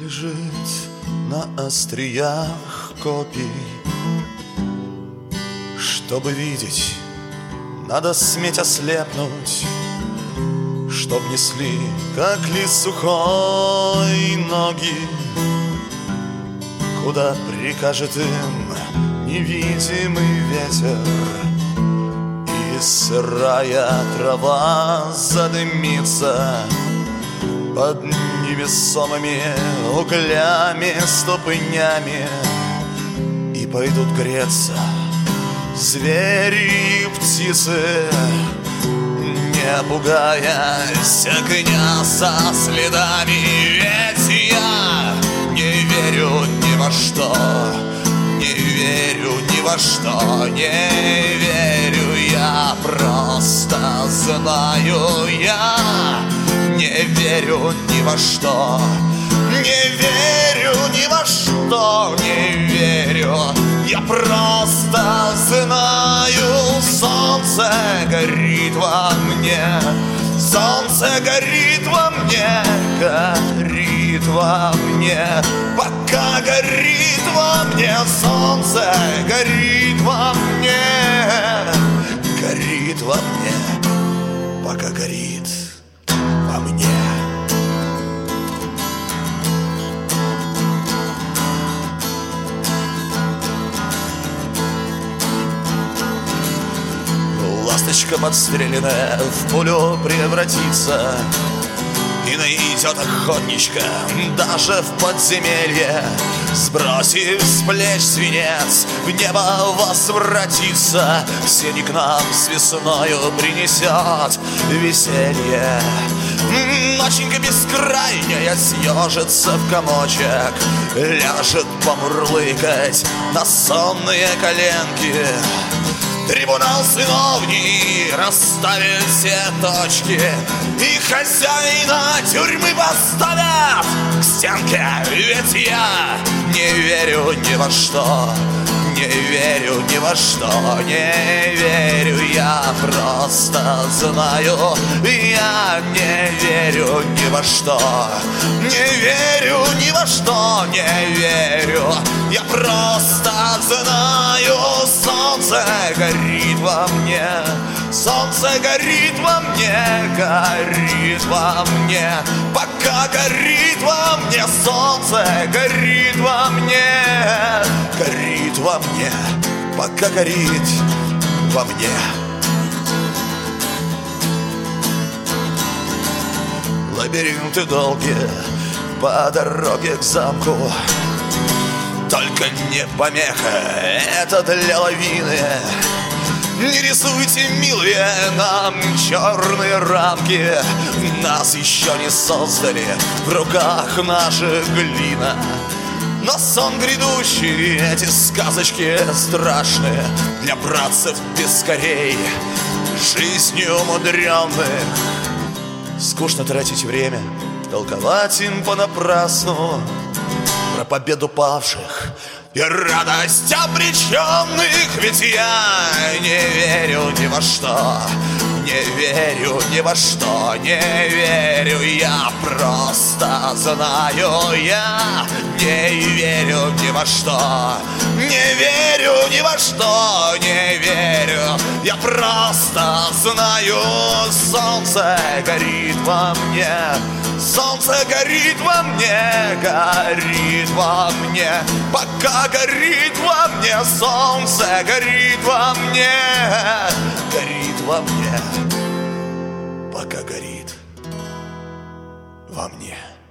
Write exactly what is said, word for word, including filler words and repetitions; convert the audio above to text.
лежит на остриях копий. Чтобы видеть, надо сметь ослепнуть, чтоб несли, как лист сухой, ноги, куда прикажет им невидимый ветер. И сырая трава задымится под невесомыми углями, ступнями, и пойдут греться звери и птицы, не пугаясь огня со следами. Ведь я не верю ни во что, не верю ни во что, не верю. Я просто знаю, я не верю ни во что, не верю ни во что, не верю. Я просто знаю, солнце горит во мне, солнце горит во мне, горит во мне, пока горит во мне, солнце горит во мне, горит во мне, пока горит во мне. Ласточка подстреленная в пулю превратится и найдет охотничка даже в подземелье. Сбросив с плеч свинец, в небо возвратится, сени к нам с весною принесет веселье. Ноченька бескрайняя съежится в комочек, ляжет помурлыкать на сонные коленки. Трибунал сыновний расставит все точки, и хозяина тюрьмы поставят к стенке. Ведь я не верю ни во что, не верю ни во что, не верю. Я просто знаю, я не верю ни во что, не верю ни во что, не верю. Я просто знаю, солнце горит во мне, солнце горит во мне, горит во мне, пока горит во мне, солнце горит во мне, горит во мне, пока горит во мне. Лабиринты долгие по дороге к замку, только не помеха, это для лавины. Не рисуйте, милые, нам черные рамки, нас еще не создали, в руках наша глина. Но сон грядущий, эти сказочки страшные для братцев пескарей, жизнью умудренных. Скучно тратить время, толковать им понапрасну про победу павших и радость обреченных. Ведь я не верю ни во что, не верю ни во что, не верю. Я просто знаю, я не верю ни во что, не верю ни во что, не верю. Я просто знаю, солнце горит во мне, солнце горит во мне, горит во мне, пока горит во мне, солнце горит во мне, горит во мне, пока горит во мне.